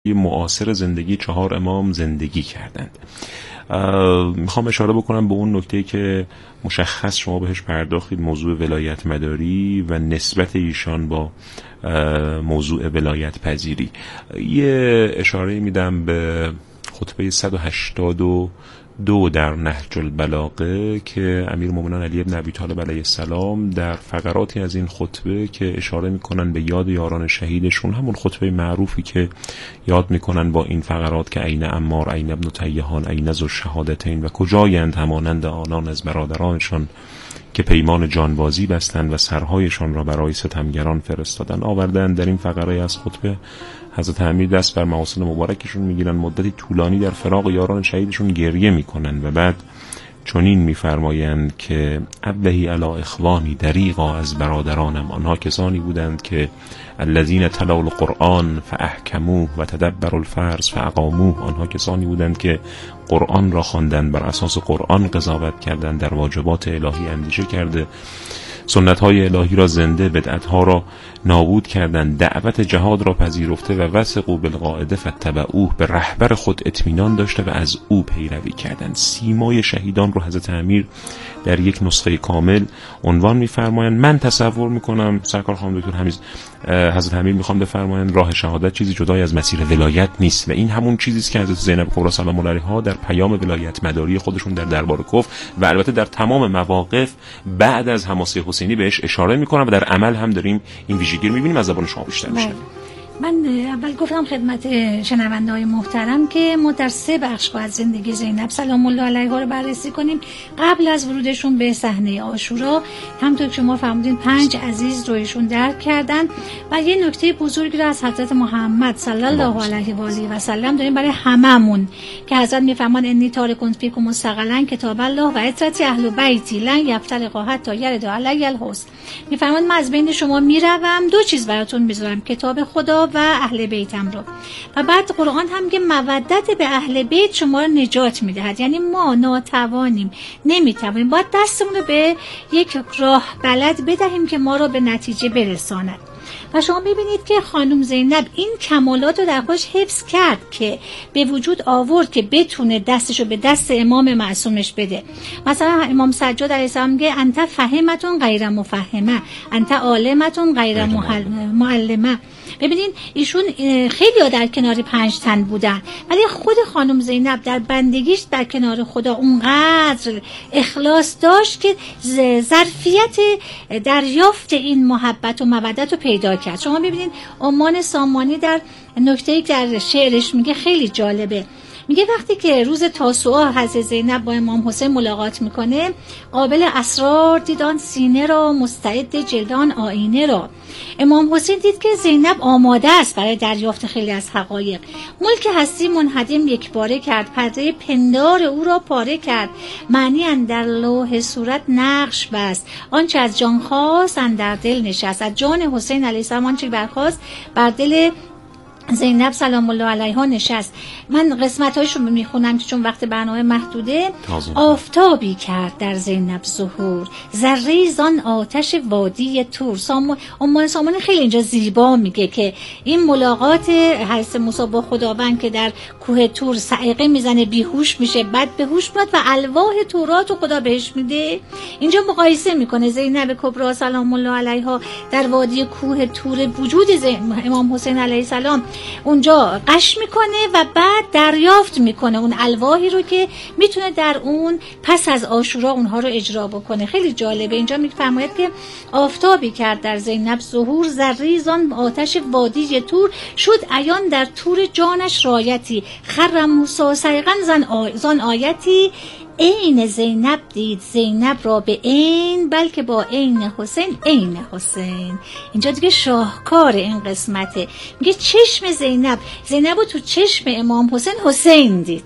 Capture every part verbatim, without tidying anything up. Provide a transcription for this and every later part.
معاصر زندگی چهار امام زندگی کردند. میخوام اشاره بکنم به اون نکته که مشخص شما بهش پرداختید، موضوع ولایت مداری و نسبت ایشان با موضوع ولایت پذیری. یه اشاره میدم به خطبه صد و هشتاد و دو در نهج البلاغه که امیرالمومنین علی بن ابی طالب علیه السلام در فقراتی از این خطبه که اشاره میکنن به یاد یاران شهیدشون، همون خطبه معروفی که یاد میکنن با این فقرات که عین عمار، عین ابن تیهان، عین ذو الشهادتین و کجایند همانند آنان از برادرانشان که پیمان جانبازی بستند و سرهایشان را برای ستمگران فرستادن. آوردن در این فقره از خطبه حضرت امیر دست بر محاسن مبارکشون میگیرن، مدتی طولانی در فراق یاران شهیدشون گریه میکنن و بعد چنین میفرمایند که ابهی علی اخوانی دریغا، از برادرانم آنها کسانی بودند که الذین تلوا القرآن فاحکموه و تدبروا الفرض فاقاموه، آنها کسانی بودند که قرآن را خواندند، بر اساس قرآن قضاوت کردند، در واجبات الهی اندیشه کرده، سنت های الهی را زنده، بدعت ها را نابود کردند، دعوت جهاد را پذیرفته و وثقوا بالقاعده فاتبعوه، به رهبر خود اطمینان داشته و از او پیروی کردند. سیمای شهیدان رو حضرت امیر در یک نسخه کامل عنوان می‌فرمایند. من تصور می‌کنم سرکار خانم دکتر حمیز، حضرت امیر می‌خوام بفرمایند راه شهادت چیزی جدای از مسیر ولایت نیست و این همون چیزی است که حضرت زینب کبری سلام الله علیها در پیام ولایت مداری خودشون در دربار کف و البته در تمام مواقف بعد از حماسه حسینی بهش اشاره می‌کنن و در عمل هم داریم این ویژگی رو می‌بینیم. از زبان شما بیشتر می‌شنویم. من اول گفتم خدمت شنونده‌های محترم که ما در سه بخش باید زندگی زینب سلام الله علیها رو بررسی کنیم. قبل از ورودشون به صحنه عاشورا همونطور که شما فرمودین پنج عزیز رو ایشون درک کردن و یه نکته بزرگی رو از حضرت محمد صلی الله علیه و آله و سلم داریم برای هممون که حضرت میفرمان انی تارکون فیکم مستقلا کتاب الله و عترت اهل بیتی لن یفترقا حتی یرد علی الحسن. میفرمان من از بین شما میروم، دو چیز براتون میذارم، کتاب خدا و اهل بیتم رو. و بعد قرآن هم که مودت به اهل بیت شما رو نجات میدهد، یعنی ما ناتوانیم، نمیتوانیم، باید دستمون رو به یک راه بلد بدهیم که ما رو به نتیجه برساند. و شما میبینید که خانم زینب این کمالات رو در خودش حفظ کرد که به وجود آورد که بتونه دستشو به دست امام معصومش بده. مثلا امام سجاد علیه السلام میگه انت فهمتون غیر مفهمه، انت عالمتون غیر معلمه. ببینین ایشون خیلی ها در کنار پنج تن بودن ولی خود خانم زینب در بندگیش در کنار خدا اونقدر اخلاص داشت که ظرفیت دریافت این محبت و مودت رو پیدا کرد. شما ببینین عمان سامانی در نکته‌ای در شعرش میگه خیلی جالبه، میگه وقتی که روز تاسوعا حضرت زینب با امام حسین ملاقات میکنه، قابل اسرار دیدان سینه را، مستعد جلدان آینه را. امام حسین دید که زینب آماده است برای دریافت خیلی از حقایق. ملک هستی منهدم یک باره کرد، پرده پندار او را پاره کرد، معنی اندر لوح صورت نقش بست، آنچه از جان خواست اندر دل نشست. از جان حسین علیه السلام آنچه برخواست بر دل زینب سلام الله علیها نشست. من قسمت‌هایش رو میخونم که چون وقت برنامه محدوده. آفتابی کرد در زینب ظهور، ذره زان آتش وادی تور. سام... امان سامان خیلی اینجا زیبا میگه که این ملاقات حضرت موسی با خداوند که در کوه تور صعقه میزنه، بیهوش میشه، بعد به هوش میاد و الواح تورات رو خدا بهش میده. اینجا مقایسه میکنه زینب کبری سلام الله علیها در وادی کوه تور وجود امام حسین علیه السلام اونجا قش میکنه و بعد دریافت میکنه اون الواحی رو که میتونه در اون پس از عاشورا اونها رو اجرا بکنه. خیلی جالبه. اینجا میفرماید که آفتابی کرد در زینب ظهور، ذره زان آتش وادی تور، شد عیان در تور جانش رایتی، خر موسی صیقا زن آی... زان آیتی. عین زینب دید زینب را به عین، بلکه با عین حسین عین حسین. اینجا دیگه شاهکار این قسمته. میگه چشم زینب زینب رو تو چشم امام حسین حسین دید.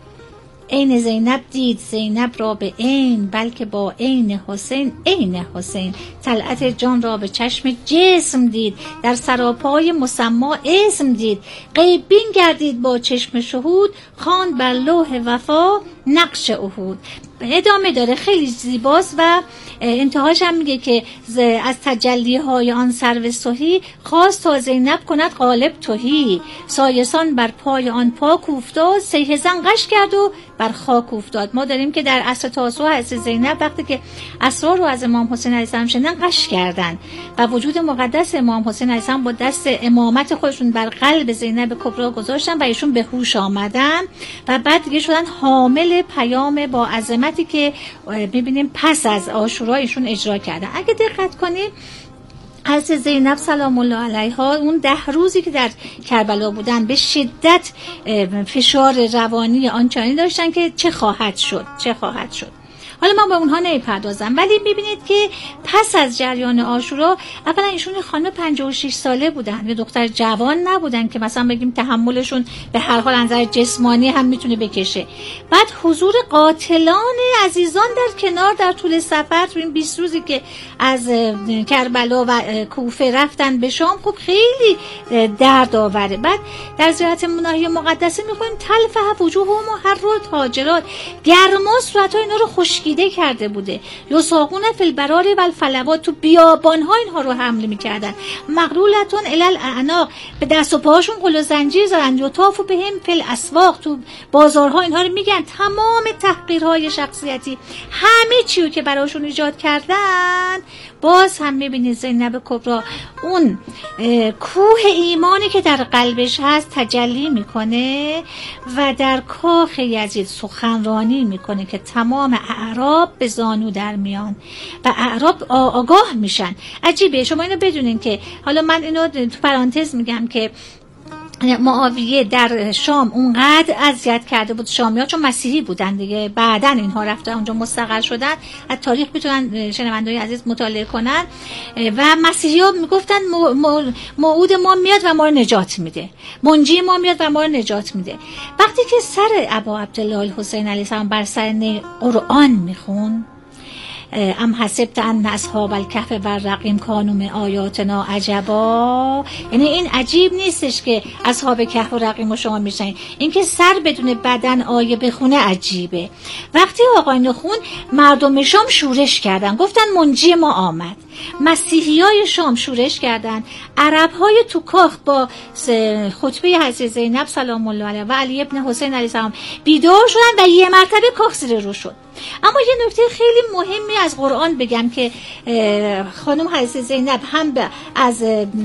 عین زینب دید زینب را به عین، بلکه با عین حسین عین حسین. طلعت جان را به چشم جسم دید، در سراپای مسما اسم دید. غیب بین گردید با چشم شهود، خواند بر لوح وفا نقش احود. ادامه داره، خیلی زیباست و انتهاش هم میگه که از تجلی های آن سرو سهی خواست تا زینب کند غالب تهی، سایسان بر پای آن پاک افتاد، سیه زن غش کرد و بر خاک افتاد. ما داریم که در عصر تاسوع حضرت زینب وقتی که اسرار رو از امام حسین علیه السلام شنیدن غش کردن و وجود مقدس امام حسین علیه السلام با دست امامت خودشون بر قلب زینب کبرا گذاشتن و ایشون به هوش آمدن و بعد دیگه شدن حامل پیام با عظمتی که میبینیم پس از عاشورا ایشون اجرا کردن. اگه دقت کنیم از زینب سلام الله علیها اون ده روزی که در کربلا بودن به شدت فشار روانی آنچنانی داشتن که چه خواهد شد چه خواهد شد حالا من به اونها نمیپردازم، ولی میبینید که پس از جریان عاشورا اولا ایشون خانم پنجاه و شش ساله بودن، یه دختر جوان نبودن که مثلا بگیم تحملشون به هر حال نظر جسمانی هم میتونه بکشه. بعد حضور قاتلان عزیزان در کنار در طول سفر تو این بیست روزی که از کربلا و کوفه رفتن به شام خب خیلی درد آوره. بعد در زیارت مناهی مقدسه میخوایم تلفح وجوه و محرات هاجرات، گرما صورت‌ها اینا رو خشکیده کرده بوده، یا ساقون فی البراری و الفلوات، تو بیابان‌ها اینها رو حمل می‌کردن، مغرولتون الی الاعناق، به دست و پاهاشون قل و زنجیر زدن، یا طافو بهم فی الاسواق، تو بازارها اینها رو میگن. تمام تحقیرهای شخصیتی همه چیو که براشون ایجاد کردن، باز هم میبینید زینب کبرا اون کوه ایمانی که در قلبش هست تجلی میکنه و در کاخ یزید سخنرانی میکنه که تمام اعراب به زانو در میان و اعراب آگاه میشن. عجیبه شما اینو بدونین که حالا من اینو تو پرانتز میگم که معاویه در شام اونقدر اذیت کرده بود شامی‌ها، چون مسیحی بودن دیگه، بعدن اینها رفتن اونجا مستقر شدن، از تاریخ میتونن شنوندگان عزیز مطالعه کنن و مسیحی‌ها میگفتن موعود ما میاد و ما رو نجات میده، منجی ما میاد و ما رو نجات میده. وقتی که سر ابا عبدالله الحسین علیه السلام بر سر قرآن میخون، ام حسبت ان اصحاب الکهف و الرقیم کانوا من آیاتنا عجبا، یعنی این عجیب نیستش که اصحاب کهف و رقیم رو شما میشنید، این که سر بدون بدن آیه بخونه عجیبه. وقتی آقایون خون مردم شام شورش کردن، گفتن منجی ما آمد. مسیحی های شام شورش کردن، عرب های تو کاخ با خطبه حضرت زینب سلام الله علیها و علی ابن حسین علیه السلام بیدار شدن و یه مرتبه کاخ زیر رو شد. اما یه نکته خیلی مهمی از قرآن بگم که خانم حضرت زینب هم از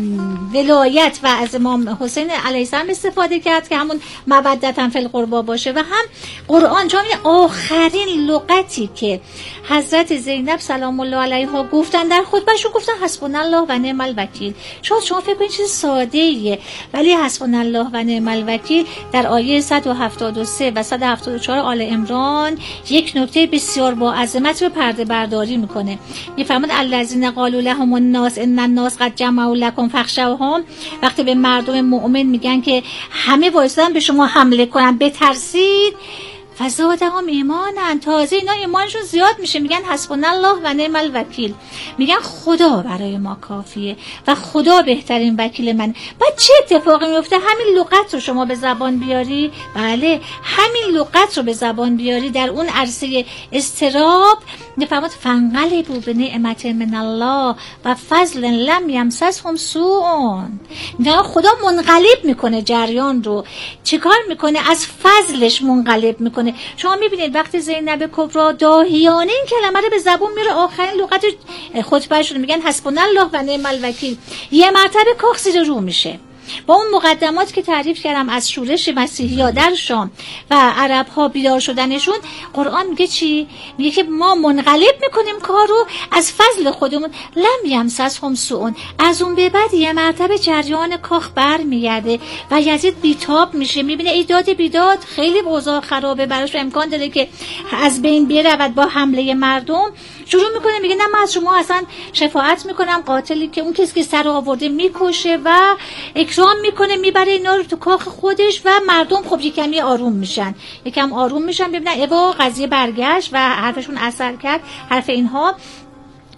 ولایت و از امام حسین علیه السلام استفاده کرد که همون مودتا فی القربا باشه، و هم قرآن چون آخرین لغتی که حضرت زینب سلام الله علیها گفتن در خطبهشون گفتن حسبنا الله و نعم الوکیل. شاید شما فکر کنید چیز ساده ایه، ولی حسبنا الله و نعم الوکیل در آیه صد و هفتاد و سه و صد و هفتاد و چهار آل عمران یک نکته بسیار با عظمت رو پرده برداری میکنه. میفرماد الذین قالوا لهم الناس ان الناس قد جمعوا لكم فاخشوهم، وقتی به مردم مؤمن میگن که همه وایسادن به شما حمله کنن بترسید، فزادهم ایمانا، تازه اینا ایمانشون زیاد میشه، میگن حسبنا الله و نعم الوکیل، میگن خدا برای ما کافیه و خدا بهترین وکیل من. بعد چه اتفاقی میفته؟ همین لغت رو شما به زبان بیاری، بله همین لغت رو به زبان بیاری در اون عرصه استراب، نفهمت فانقلبوا بنعمت من الله و فضل لم یمسسهم سوء، میگن خدا منقلب میکنه جریان رو، چیکار میکنه؟ از فضلش منقلب میکنه. شما میبینید وقتی زینب کبرا داهیانه این کلمه رو به زبون میره، آخرین لغت خطبهشون میگن حسبنا الله و نعم الوکیل، یه مرتبه کاخ زیر رو میشه. با اون مقدمات که تعریف کردم از شورش مسیحی‌ها در شام و عرب‌ها بیدار شدنشون، قرآن میگه چی؟ میگه که ما منقلب میکنیم کارو از فضل خودمون، لم یمسسهم سوء، از اون به بعد یه مرتبه جریان کاخ بر میگرده و یزید بیتاب میشه، میبینه ایداد بیداد خیلی اوضاع خرابه براش، امکان داره که از بین برود با حمله مردم. شروع میکنه میگه نه من از شما اصلا شفاعت میکنم، قاتلی که اون کسی که سر آورده میکشه و اکرام میکنه، میبره اینا رو تو کاخ خودش و مردم خب یکمی آروم میشن، یکم آروم میشن، ببینن ایوا قضیه برگشت و حرفشون اثر کرد، حرف اینها.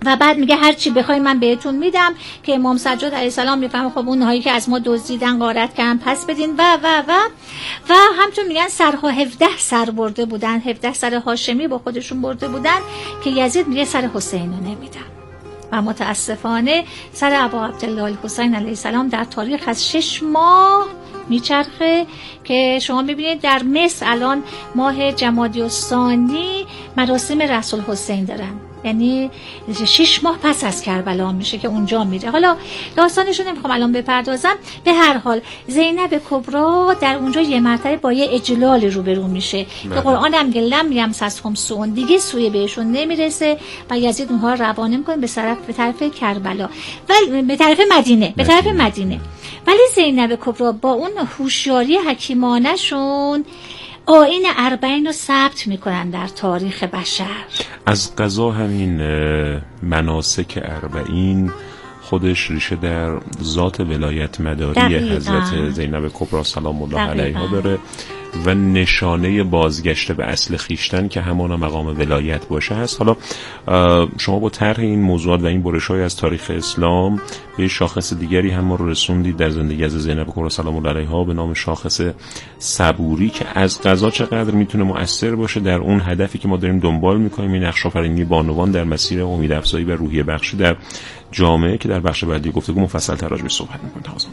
و بعد میگه هر چی بخوای من بهتون میدم، که امام سجاد علیه السلام میفهمه خب اونهایی که از ما دزدیدن غارت کردن پس بدین و و و و همچون میگن سرها هفده سر برده بودن، هفده سر هاشمی با خودشون برده بودن که یزید میگه سر حسین رو نمیدم. و متاسفانه سر ابا عبدالله الحسین علیه السلام در تاریخ از شش ماه میچرخه که شما میبینید در مصر الان ماه جمادی الثانی مراسم رسول حسین دارن، یعنی شش ماه پس از کربلا میشه که اونجا میره. حالا داستانشو نمیخوام الان بپردازم. به هر حال زینب کبرا در اونجا یه مرتبه با یه اجلال روبرو میشه که قرآن هم لم یمسسهم سوء، دیگه سوی بهشون نمیرسه و یزید اونها رو روانه میکنه به طرف به طرف کربلا و به طرف مدینه به طرف مدینه. ولی زینب کبرا با اون هوشیاری حکیمانه‌شون آیین اربعین رو ثبت میکنن در تاریخ بشر. از قضا همین مناسک اربعین خودش ریشه در ذات ولایت مداری دقیقا. حضرت زینب کبرا سلام الله علیها داره و نشانه بازگشت به اصل خیشتن که همان مقام ولایت باشه هست. حالا شما با طرح این موضوعات و این برش‌های از تاریخ اسلام به شاخص دیگری هم ما رو رسوندید در زندگی از زینب کبرا سلام الله علیها به نام شاخص صبوری که از قضا چقدر میتونه مؤثر باشه در اون هدفی که ما داریم دنبال میکنیم، این نقش‌آفرینی بانوان در مسیر امیدافزایی و روحیه بخشی در جامعه که در بخش بعدی گفتگو مفصل تر راجع بهش صحبت می‌کنیم. تازه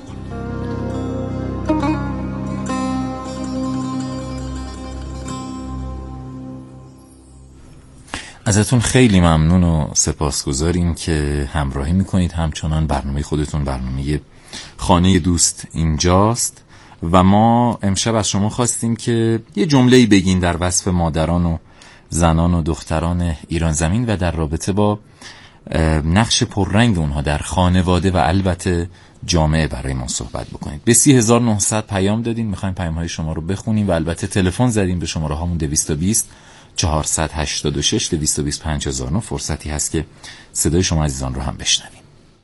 ازتون خیلی ممنون و سپاسگزاریم که همراهی میکنید. همچنان برنامه خودتون، برنامه خانه دوست اینجاست و ما امشب از شما خواستیم که یه جمله‌ای بگین در وصف مادران و زنان و دختران ایران زمین و در رابطه با نقش پررنگ اونها در خانواده و البته جامعه برای ما صحبت بکنید. به سی هزار و نهصد پیام دادین، میخوایم پیام های شما رو بخونیم و البته تلفن زدیم به شماره هامون دویست و بیست چهارصد و هشتاد و شش دویست و بیست پنج هزار و نه. فرصتی هست که صدای شما عزیزان رو هم بشنویم.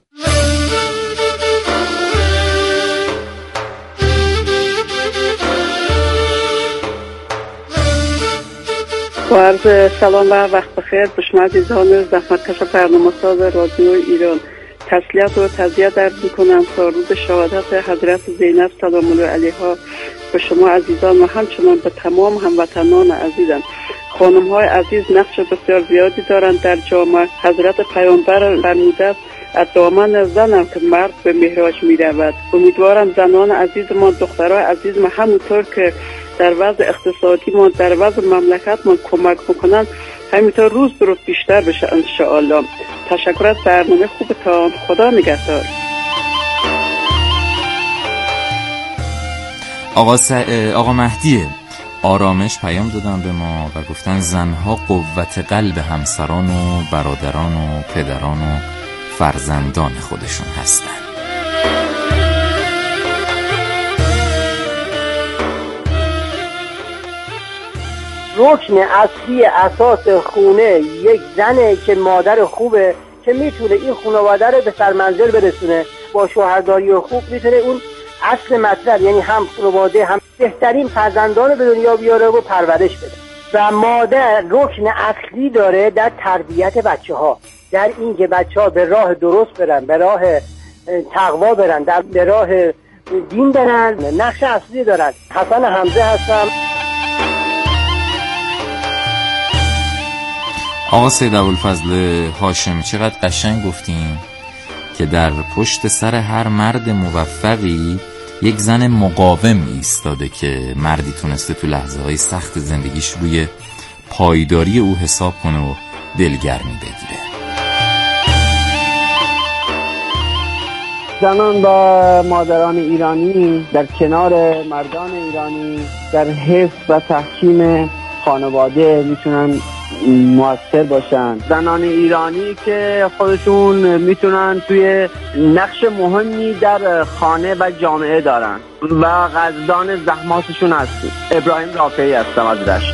با عرض سلام و وقت بخیر به شما عزیزان زحمتکش برنامه ساز رادیو ایران. تسلیت و تعزیت عرض می‌کنم تا روز شهادت حضرت زینب سلام الله علیها به شما عزیزان و همچنان به تمام هموطنان عزیزم. خانم‌های عزیز نقش بسیار زیادی دارند در جامعه. حضرت پیامبر فرموده است از دامن زنم که مرد به معراج می‌رود. امیدوارم زنان عزیز ما، دخترای عزیز ما همونطور که در وضع اقتصادی ما، در وضع مملکت ما کمک میکنن، همینطور روز به روز بیشتر بشه انشاءالله. تشکر از برنامه خوبتان. خدا نگهدار. آقا, س... آقا مهدی آرامش پیام دادن به ما و گفتن زنها قوت قلب همسران و برادران و پدران و فرزندان خودشون هستن. رکن اصلی اساس خونه یک زنه که مادر خوبه که میتونه این خانواده رو به سرمنزل برسونه، با شوهرداری خوب میتونه اون اصل مطلب یعنی هم خانواده هم بهترین فرزندان رو به دنیا بیاره و پرورش بده. و مادر رکن اصلی داره در تربیت بچه ها، در این که بچه ها به راه درست برن، به راه تقوا برن، در به راه دین برن. نقش اصلی دارن. حسن حمزه هستم. آقا سید ابوالفضل هاشمی چقدر قشنگ گفتین که در پشت سر هر مرد موفقی یک زن مقاوم ایستاده که مردی تونسته تو لحظه های سخت زندگیش روی پایداری او حساب کنه و دلگرمی بگیره. زنان با مادران ایرانی در کنار مردان ایرانی در حفظ و تحکیم خانواده میتونن مؤثر باشن. زنان ایرانی که خودشون میتونن توی نقش مهمی در خانه و جامعه دارن و قدردان زحماتشون هستیم. ابراهیم رافعی هستم از رشت.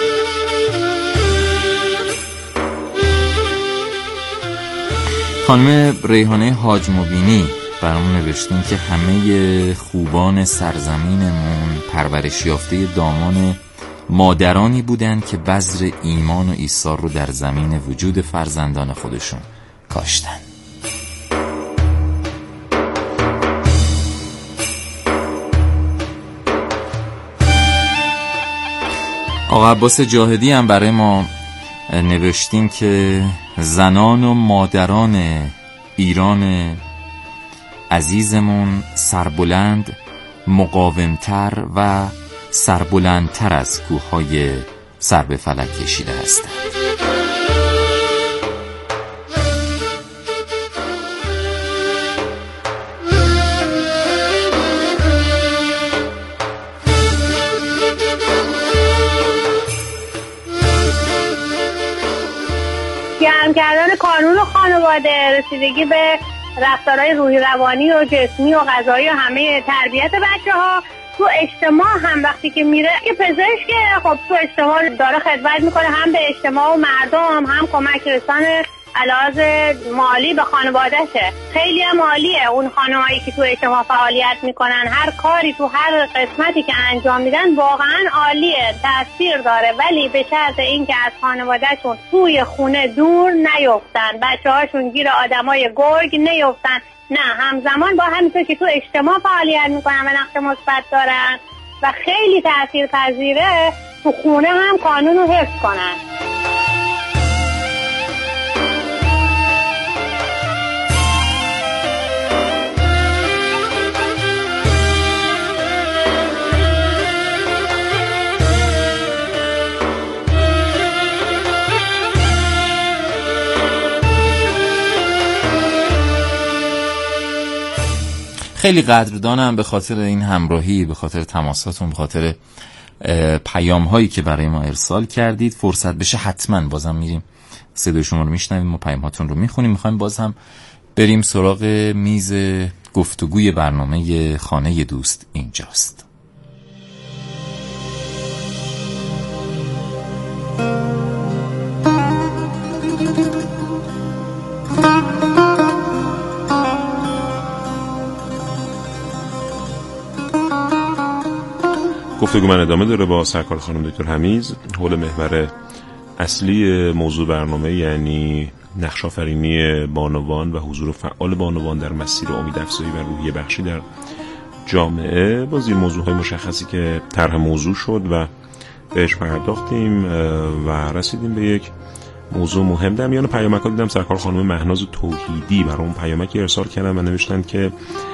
خانم ریحانه حاج مبینی برامون نوشتین که همه خوبان سرزمینمون پرورش یافته دامان مادرانی بودند که بذر ایمان و ایثار رو در زمین وجود فرزندان خودشون کاشتن. آقا عباس جاهدی هم برای ما نوشتین که زنان و مادران ایران عزیزمون سربلند، مقاومتر و سربلندتر از کوههای سر به فلک کشیده هستند. گرم کردن کانون و خانواده، رسیدگی به رفتارهای روحی روانی و جسمی و غذایی و همه تربیت بچه ها تو اجتماع هم وقتی که میره که پزشک خب تو اجتماع داره خدمت میکنه، هم به اجتماع و مردم، هم کمک رسان علاوه مالی به خانوادهشه. خیلی هم عالیه اون خانمایی که تو اجتماع فعالیت میکنن، هر کاری تو هر قسمتی که انجام میدن واقعا عالیه، تاثیر داره، ولی به شرط اینکه از خانوادهشون توی خونه دور نیفتن، بچه‌هاشون گیر آدمای گرگ نیفتن، نه همزمان با همینطور که تو اجتماع فعالیت میکنن و نقش مثبت دارن و خیلی تاثیرپذیره تو خونه هم قانون رو حفظ کنن. خیلی قدردانم به خاطر این همراهی، به خاطر تماساتون، به خاطر پیام هایی که برای ما ارسال کردید. فرصت بشه حتما بازم میریم صدای شما رو میشنویم و پیام هاتون رو میخونیم. میخوایم باز هم بریم سراغ میز گفتگوی برنامه خانه دوست اینجاست. گفتگو من ادامه داره با سرکار خانم دکتر حمیز حول محور اصلی موضوع برنامه، یعنی نقش آفرینی بانوان و حضور فعال بانوان در مسیر امید افزایی و روحیه بخشی در جامعه، با زیر موضوعهای مشخصی که طرح موضوع شد و بهش پرداختیم و رسیدیم به یک موضوع مهم. در میان پیامک دیدم سرکار خانم مهناز توحیدی برای اون پیامکی ارسال کردن و نوشتن که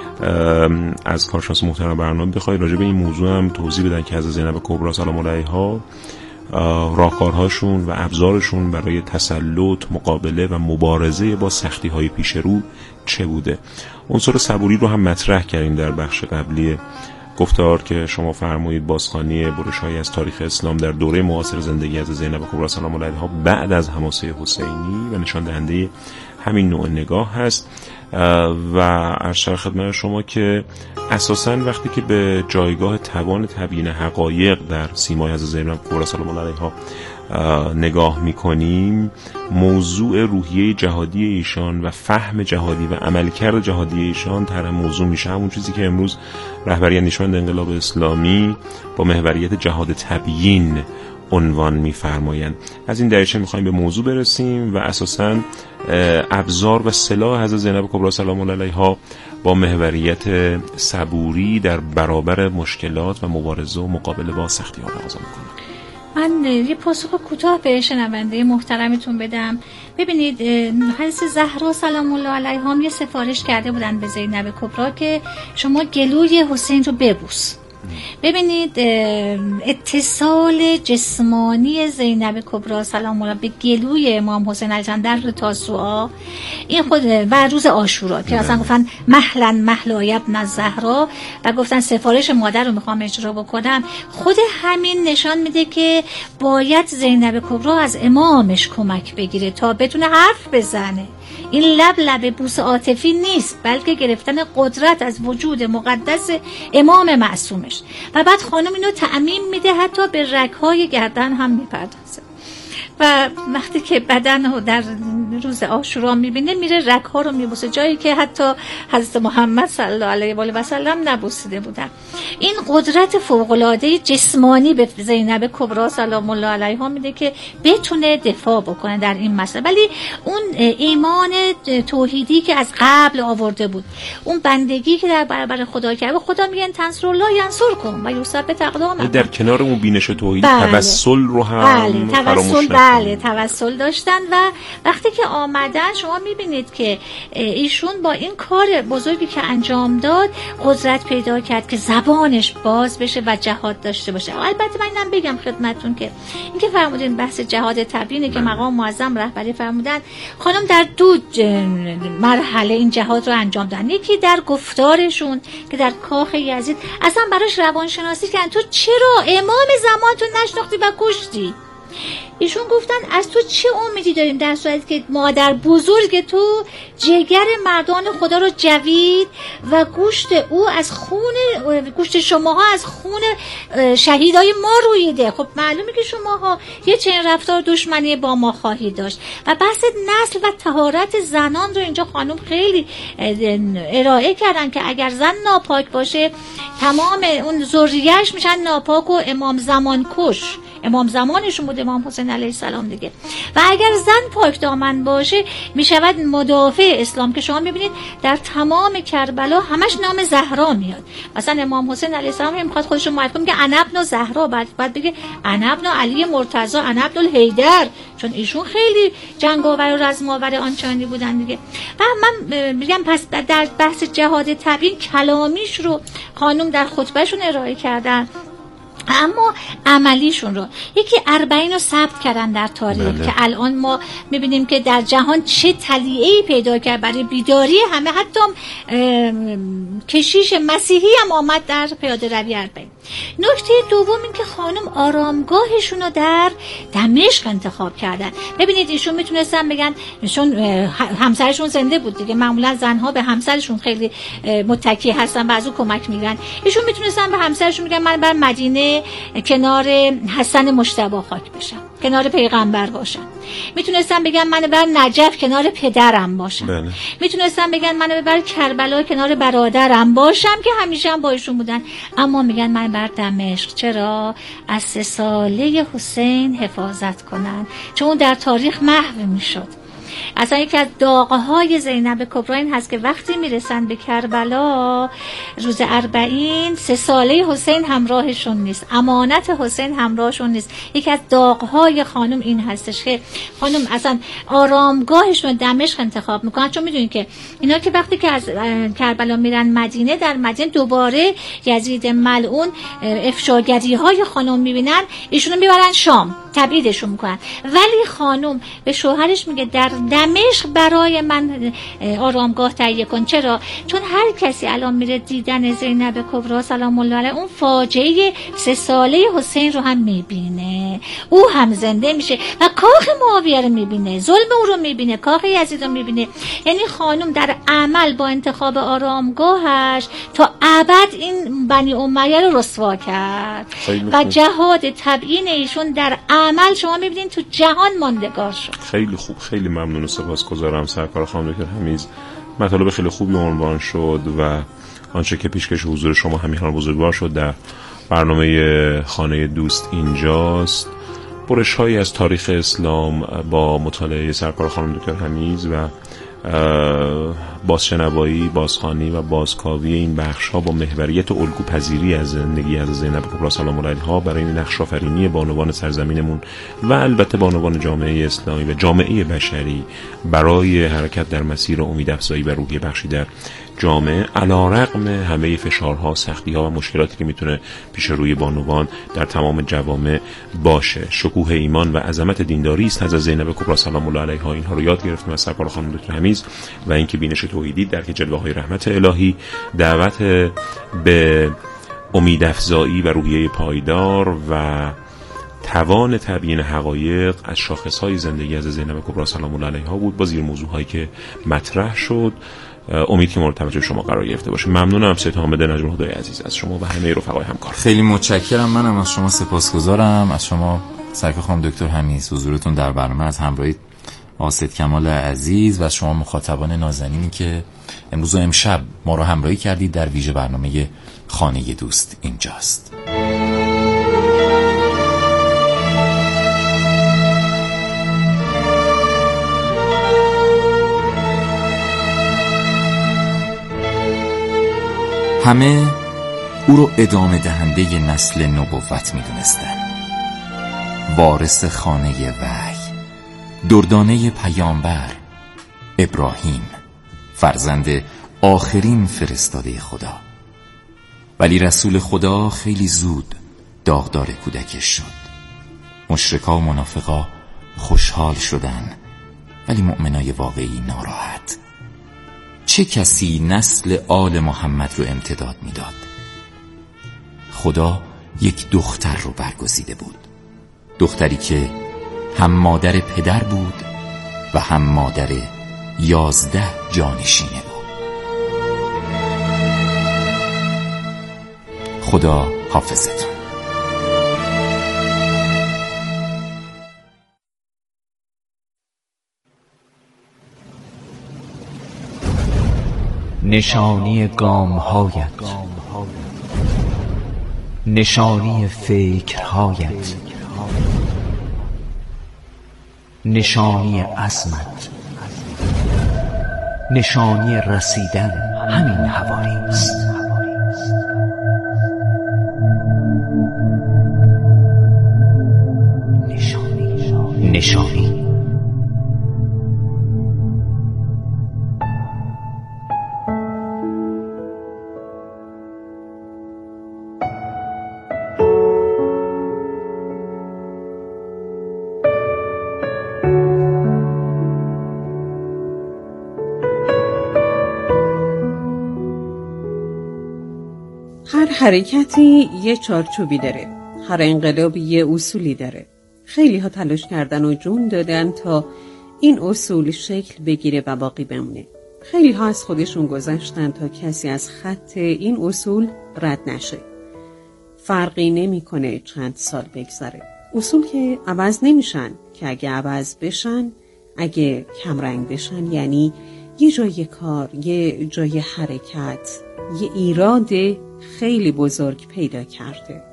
از کارشناس محترم برنامه بخواید راجع به این موضوع هم توضیح بدن که از زینب کبرا سلام علیها راهکارهاشون و ابزارشون برای تسلط، مقابله و مبارزه با سختی‌های پیش رو چه بوده. عنصر صبوری رو هم مطرح کردیم در بخش قبلی گفتار که شما فرمایید بازخوانی برش‌های از تاریخ اسلام در دوره معاصر زندگی از زینب کبرا سلام علیها بعد از حماسه حسینی و نشان دهنده همین نوع نگاه هست. و عرض خدمت شما که اساساً وقتی که به جایگاه توان تبیین حقایق در سیمای حضرت زینب کبرا سلام الله علیها نگاه میکنیم، موضوع روحیه جهادی ایشان و فهم جهادی و عملکرد جهادی ایشان طرح موضوع میشه، همون چیزی که امروز رهبری اندیشمند انقلاب اسلامی با محوریت جهاد تبیین عنوان می‌فرمایند. از این دریچه می‌خوایم به موضوع برسیم و اساساً ابزار و سلاح حضرت زینب کبرا سلام الله علیها با محوریت صبوری در برابر مشکلات و مبارزه و مقابله با سختی‌ها آغاز می‌کنم. من یه پاسخ کوتاه به شنونده محترمتون بدم. ببینید حضرت زهرا سلام الله علیها هم یه سفارش کرده بودن به زینب کبرا که شما گلوی حسین رو ببوس. ببینید اتصال جسمانی زینب کبرا سلام الله به گلوی امام حسین علیه در تاسوعا، این خود و روز عاشورا که اصلا گفتن مهلا مهلا ابن الزهرا و گفتن سفارش مادر رو میخوام اجرا بکنم، خود همین نشان میده که باید زینب کبرا از امامش کمک بگیره تا بتونه حرف بزنه. این لب لب بوس عاطفی نیست، بلکه گرفتن قدرت از وجود مقدس امام معصومش. و بعد خانم اینو تعمیم میده، حتی به رگ‌های گردن هم میپردازه. و و وقتی که بدن رو در روز عاشورا میبینه میره رگ‌ها رو میبوسه، جایی که حتی حضرت محمد صلی الله علیه و آله و سلم نبوسیده بودن. این قدرت فوق‌العاده جسمانی به زینب کبری سلام الله علیها میده که بتونه دفاع بکنه در این مسئله. ولی اون ایمان توحیدی که از قبل آورده بود، اون بندگی که در برابر خدا کرده، خدا میگه تنصر الله ینصرکم و یثبت اقدامکم. در کنار اون بینش توحیدی بله. توسل رو هم بله. توسل بله توسل داشتن و وقتی که آمدن شما میبینید که ایشون با این کار بزرگی که انجام داد قدرت پیدا کرد که زبانش باز بشه و جهاد داشته باشه. البته من اینم بگم خدمتتون که اینکه فرمودین بحث جهاد تبیینه که مقام معظم رهبری فرمودن، خانم در دو مرحله این جهاد رو انجام دادن. یکی در گفتارشون که در کاخ یزید اصلا براش روانشناسی کردن، تو چرا امام زمان تو نشناختی و کشتی؟ ایشون گفتن از تو چه امیدی داریم در صورتی که مادر بزرگ تو جگر مردان خدا رو جوید و گوشت او از خون گوشت شماها از خون شهیدای ما رویده. خب معلومه که شماها یه چنین رفتار دشمنی با ما خواهید داشت. و بحث نسل و طهارت زنان رو اینجا خانم خیلی ارائه کردن که اگر زن ناپاک باشه تمام اون ذریه‌اش میشن ناپاک و امام زمان کش. امام زمانشون بود امام حسین علیه السلام دیگه. و اگر زن پاک دامن باشه میشود مدافع اسلام، که شما میبینید در تمام کربلا همش نام زهرا میاد. مثلا امام حسین علیه السلام میخواد خودش رو معرفی کنه که انا ابن زهرا، بعد بعد بگه انا ابن علی مرتضی، انا ابن الحیدر، چون ایشون خیلی جنگاور و رزماور آنچنانی بودن دیگه. و من میگم پس در بحث جهاد تبیین کلامیش رو خانم در خطبهشون ارائه کردن، اما عملیشون رو یکی اربعین رو ثبت کردن در تاریخ. بله. که الان ما میبینیم که در جهان چه تلیعه‌ای پیدا کرد برای بیداری همه، حتی کشیش مسیحی هم آمد در پیاده روی اربعین. نکته دوم این که خانم آرامگاهشون رو در دمشق انتخاب کردن. ببینید ایشون میتونستن بگن ایشون همسرشون زنده بود دیگه، معمولا زنها به همسرشون خیلی متکی هستن و از او کمک میگیرن. ایشون میتونستن به همسرشون میگن من بر مدینه کنار حسن مجتبی خاک بشم، کنار پیغمبر باشم. میتونستن بگن من بر نجف کنار پدرم باشم. بله. میتونستن بگن من بر کربلا کنار برادرم باشم که همیشه هم با ایشون بودن. اما میگن من بر دمشق. چرا؟ از سه ساله حسین حفاظت کنن، چون در تاریخ محو میشد. اصلا یکی از داغ‌های زینب کبری این هست که وقتی میرسن به کربلا روز اربعین سه ساله حسین همراهشون نیست، امانت حسین همراهشون نیست. یکی از داغ‌های خانم این هستش که خانم اصلا آرامگاهشون رو دمشق انتخاب میکنن، چون میدونید که اینا که وقتی که از کربلا میرن مدینه، در مدینه دوباره یزید ملعون افشاگری‌های خانم میبینن، ایشونو میبرن شام تبعیدشون میکنن. ولی خانم به شوهرش میگه در دمشق برای من آرامگاه تهیه کن. چرا؟ چون هر کسی الان میره دیدن زینب کبری سلام الله علیها اون فاجعه سه ساله حسین رو هم میبینه، او هم زنده میشه و کاخ معاویه رو میبینه، ظلم او رو میبینه، کاخ یزید رو میبینه. یعنی خانم در عمل با انتخاب آرامگاهش تا ابد این بنی امیه رو رسوا کرد و جهاد تبیین ایشون در عمل شما میبینین تو جهان ماندگار شد. خیلی خوب، خیلی ممنون و سپاسگزارم سرکار خانم دکتر حمیز. مطالب خیلی خوبی عنوان شد و آنچه که پیشکش حضور شما همیهان بزرگوار شد در برنامه خانه دوست اینجاست. برش‌هایی از تاریخ اسلام با مطالعه سرکار خانم دکتر حمیز و بازشنوایی، بازخوانی و بازکاوی این بخش‌ها با محوریت و الگو پذیری از زندگی از زینب کبری سلام الله علیها برای نقش آفرینی بانوان سرزمینمون و البته بانوان جامعه اسلامی و جامعه بشری برای حرکت در مسیر امیدافزایی و روحیه بخشی در جامعه، علی‌رغم همه فشارها، سختی‌ها و مشکلاتی که میتونه پیش روی بانوان در تمام جوامع باشه. شکوه ایمان و عظمت دینداری است از زینب کبری سلام الله علیها. اینها رو یاد گرفتیم از سرکار خانم دکتر حمیز و اینکه بینش توحیدی درک جلوه‌های رحمت الهی، دعوت به امیدافزایی و روحیه پایدار و توان تبیین حقایق از شاخص‌های زندگی از زینب کبری سلام الله علیها بود با زیر موضوع‌هایی که مطرح شد. امید که مورد توجه شما قرار گرفته باشه. ممنونم سید حامد نجم الهدی عزیز از شما و همه رفقای همکار. خیلی متشکرم. منم از شما سپاسگزارم. از شما سرکار خانم دکتر حمیز، حضورتون در برنامه از همراهی آسد کمال عزیز و شما مخاطبان نازنینی که امروز و امشب ما رو همراهی کردید در ویژه برنامه خانه دوست اینجاست. همه او رو ادامه دهنده نسل نبوت می دونستن، وارث خانه وحی، دردانه پیامبر ابراهیم، فرزند آخرین فرستاده خدا. ولی رسول خدا خیلی زود داغدار کودکش شد. مشرکا و منافقا خوشحال شدن، ولی مؤمنای واقعی ناراحت. چه کسی نسل آل محمد رو امتداد میداد؟ خدا یک دختر رو برگزیده بود، دختری که هم مادر پدر بود و هم مادر یازده جانشینه بود. خدا حافظتون. نشانی گام‌هایت، نشانی فکرهایت، نشانی عزمت، نشانی رسیدن همین حوالی است. نشانی نشانی هر حرکتی یه چارچوبی داره، هر انقلابی یه اصولی داره. خیلی ها تلاش کردن و جون دادن تا این اصول شکل بگیره و باقی بمونه. خیلی ها از خودشون گذشتن تا کسی از خط این اصول رد نشه. فرقی نمیکنه چند سال بگذره. اصول که عوض نمیشن، که اگه عوض بشن، اگه کمرنگ بشن، یعنی یه جای کار، یه جای حرکت، یه ایراد خیلی بزرگ پیدا کرده.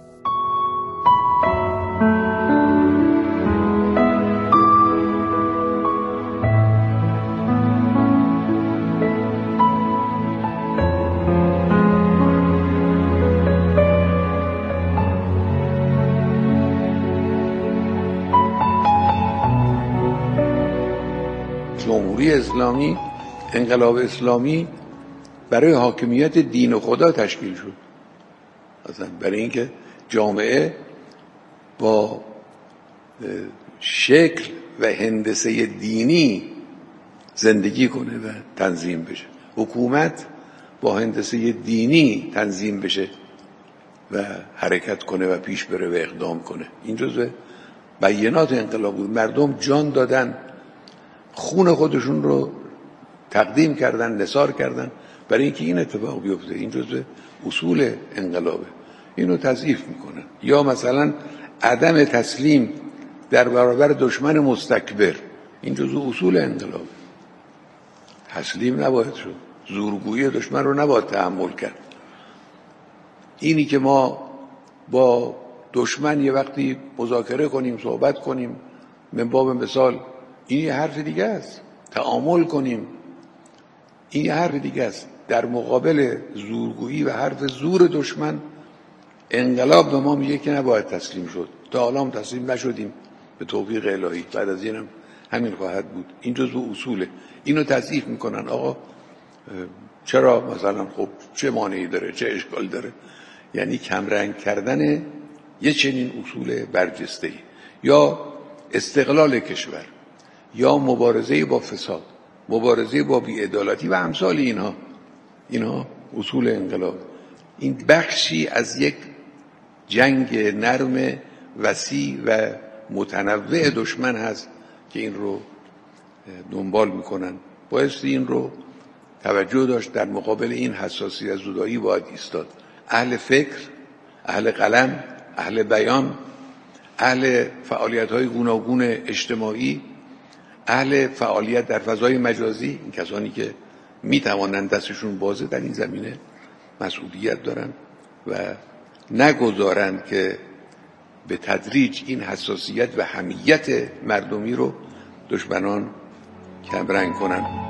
جمهوری اسلامی، انقلاب اسلامی برای حاکمیت دین خدا تشکیل شد. مثلا برای اینکه جامعه با شکل و هندسه دینی زندگی کنه و تنظیم بشه، حکومت با هندسه دینی تنظیم بشه و حرکت کنه و پیش بره و اقدام کنه. این جزء بیانات انقلاب بود. مردم جان دادن، خون خودشون رو تقدیم کردن، نثار کردن برای اینکه این اتفاق بیفته. این جزء اصول انقلابه، اینو تضعیف میکنن. یا مثلا عدم تسلیم در برابر دشمن مستکبر، این جزء اصول انقلابه. تسلیم نباید شد، زورگویی دشمن رو نباید تحمل کرد. اینی که ما با دشمن یه وقتی مذاکره کنیم، صحبت کنیم، من باب مثال، این یه حرف دیگه است. تعامل کنیم، این یه حرف دیگه است. در مقابل زورگویی و حرف زور دشمن، انقلاب به ما میگه که نباید تسلیم شد. تا حالا هم تسلیم نشدیم به توفیق الهی، بعد از اینم همین خواهد بود. این جزء اصوله. اینو تضعیف میکنن. آقا چرا مثلا، خب چه مانعی داره، چه اشکال داره؟ یعنی کمرنگ کردن یه چنین اصول برجسته‌ای، یا استقلال کشور، یا مبارزه با فساد، مبارزه با بی‌عدالتی و امثال اینها. اینها اصول انقلاب. این بخشی از یک جنگ نرم، وسیع و متنوع دشمن هست که این رو دنبال میکنن. بایستی این رو توجه داشت. در مقابل این حساسیت زدایی باید ایستاد. اهل فکر، اهل قلم، اهل بیان، اهل فعالیت‌های گوناگون اجتماعی، اهل فعالیت در فضای مجازی، این کسانی که میتوانند دستشون بازه در این زمینه مسئولیت دارن و نگذارند که به تدریج این حساسیت و حمیت مردمی رو دشمنان کمرنگ کنن.